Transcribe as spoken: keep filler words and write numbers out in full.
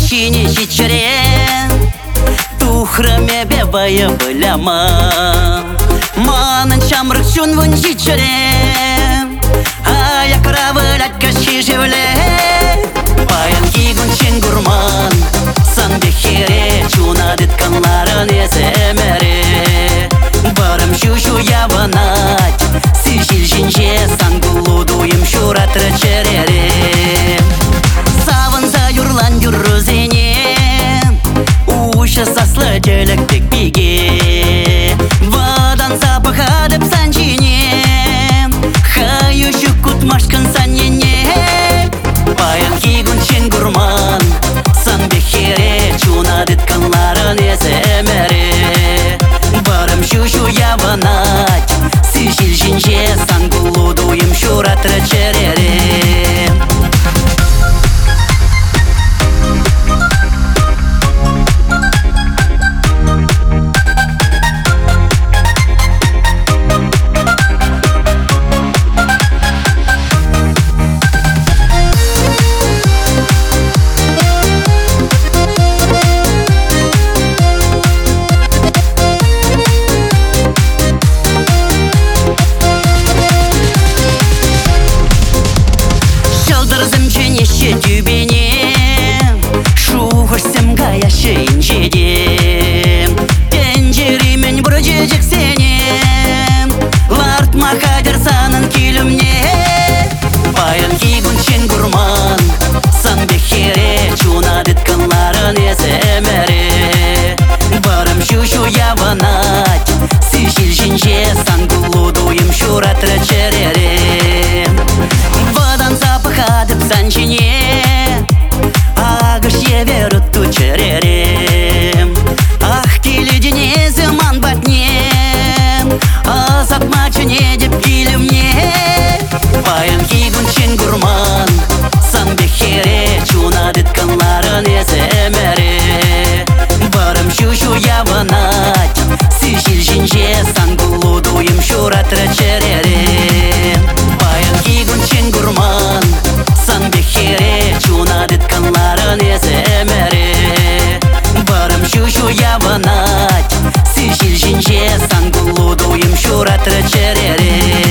чини чичере тухраме бебая быляма манын чамрык чун вон чичере аяк равылят каши жевле баян кигун чен гурман сан бехере чуна дитканларын эземере барым шушу яванать сижил жинже сан гулудуем шуратра черере саван за юрлан юррузене уша саслы делек тек биге вадан запаха деп санчине хаю шукут машкан санене баян кигун чен гурман сан бехере чуна дитканларын эземере барым шушу яванать сижил жинже сан гулудуем шуратра черере Тюбене шухарсем гаяшы инжедем пенжеремен бұрыжежек сенем ларт махадер санын килюмне баян кигун чен гурман сан бехере чуна дитканларын эземере барым шушу яванать сижил жинже сан гулудуем шуратра черере вадан запаха деп санчине верут тучеререм ах киледине зыман батнем азат мачыне деп килюмне баян кигун чен гурман сан бехере чуна дитканларын эземере барым шушу яванать сижил жинже сан гулудуем шуратра черере баян кигун чен гурман сан бехере чуна дитканларын эземере барым шушу яванать сижил жинже сан гулудуем шуратра черере